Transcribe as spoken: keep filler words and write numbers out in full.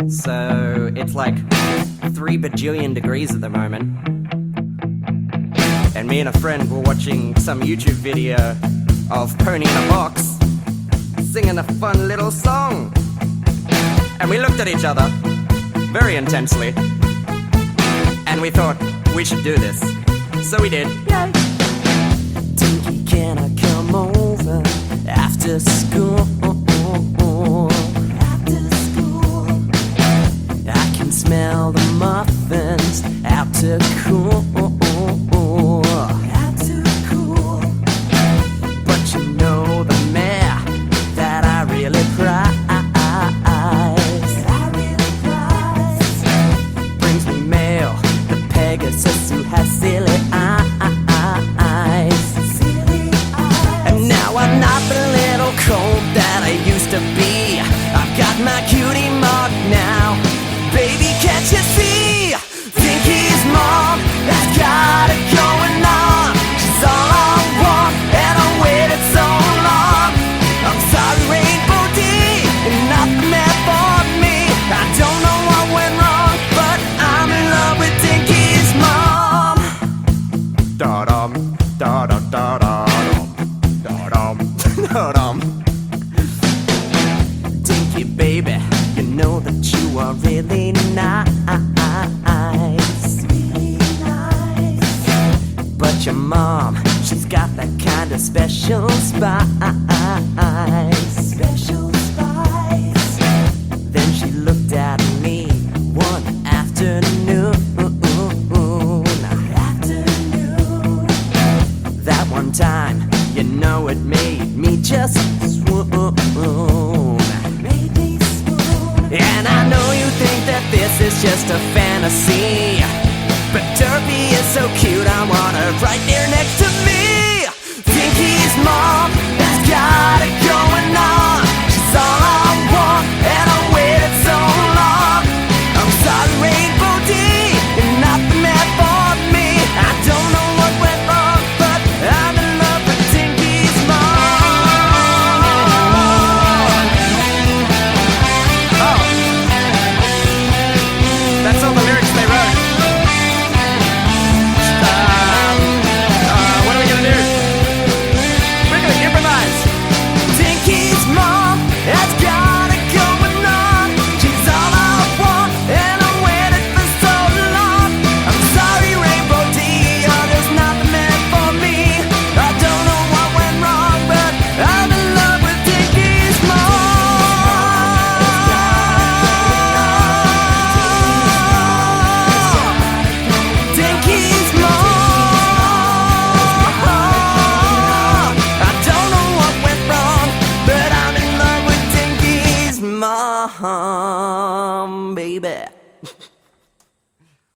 So it's like three bajillion degrees at the moment. And me and a friend were watching some YouTube video of Pony in a Box singing a fun little song. And we looked at each other very intensely, and we thought we should do this. So we did. Yay! Tinky, can I come over after school? After school, I can smell the muffins out to cool. Out to cool. But you know the mayor that I really prize. I really prize. Brings me mail, the Pegasus who has silly eyes. And now I'm not the little colt that I used to be. I've got my cutie mark now. Baby, can't you see? Tinky's mom has got it going on. She's all I want, and I waited so long. I'm sorry, Rainbow D, and not the man for me. I don't know what went wrong, but I'm in love with Tinky's mom. Da-dum, da-da-da-da-dum, da-dum, da-dum. Tinky, baby, you know that you are really nice. Really nice. But your mom, she's got that kind of special spice. Special spice. Then she looked at me one afternoon. Afternoon. That one time, you know it made me just swoon. Made me swoon. And I know you think that this is just a fantasy, but Derpy is so cute, I want her right there next to me. Tinky's mom has got it going on. She's all I want, and I waited so long. I'm sorry, Rainbow D, and not the man for me. I don't know what went wrong, but I'm in love with Tinky's mom. Oh, that's all the lyrics they wrote. Um, uh, what are we gonna do? We're gonna improvise. Tinky's mom has got it going on. She's all I want, and I waited for so long. I'm sorry, Rainbow D, you're just not the man for me. I don't know what went wrong, but I'm in love with Tinky's mom. Tinky's mom. I don't know what went wrong, but I'm in love with Tinky's mom, baby.